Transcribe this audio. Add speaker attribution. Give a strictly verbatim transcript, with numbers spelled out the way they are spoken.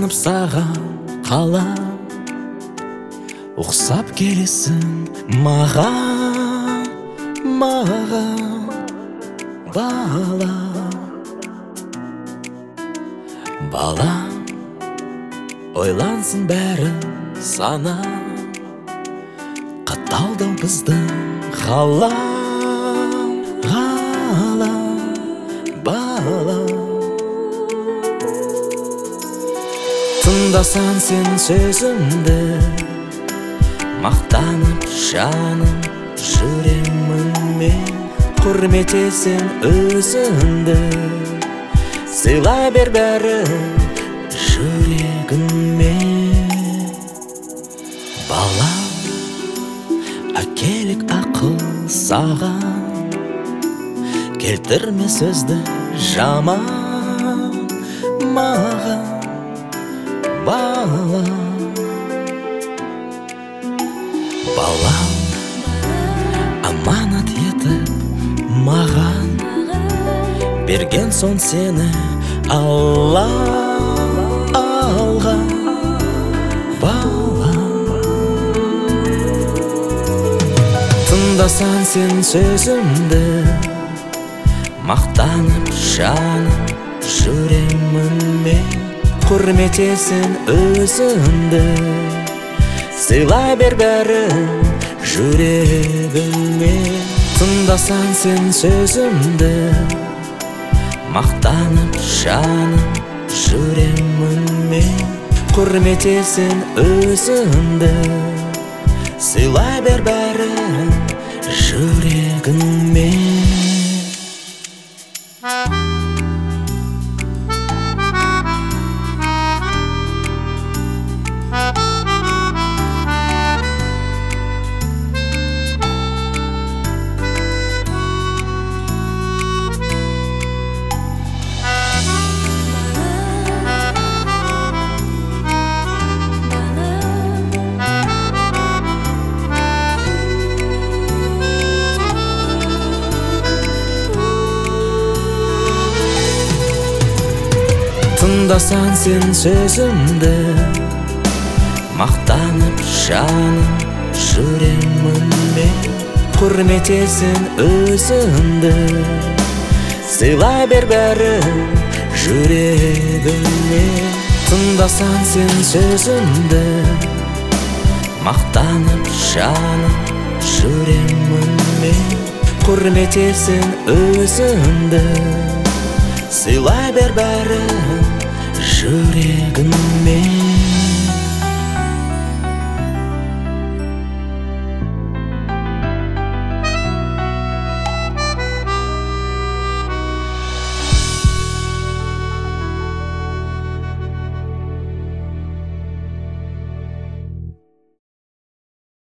Speaker 1: мақтанып саған қалам, ұқсап келесің маған, маған бала. Балам, ойлансын бәрі сана, қаталдау біздің ғалам, ғалам бала. Тыңдасаң сен сөзімді, мақтанып жаным жүремін мен. Құрметесің өзіңді, сыйлай бер бәрін жүрегіңмен. Балам, әкелік ақыл саған, келтірме сөзді жаман маған, бала. Балам, аманат етіп маған берген соң сені Алла алған, бала. Тыңдасаң сен сөзімді, мақтанып жаным жүремін мен. Құрметесің өзіңді, сыйлай бер бәрін жүрегіңмен. Тыңдасаң сен сөзімді, мақтанып жаным жүремін мен. Құрметесің өзіңді, сыйлай бер бәрін жүрегіңмен. Тыңдасаң сен сөзімді, мақтанып жаным жүремін мен. Құрметесің өзіңді, сыйлай бер бәрін жүрегіңмен. Тыңдасаң сен сөзімді, мақтанып жаным жүремін мен. Құрметесің өзіңді, сыйлай бер бәрін жүрегіңмен.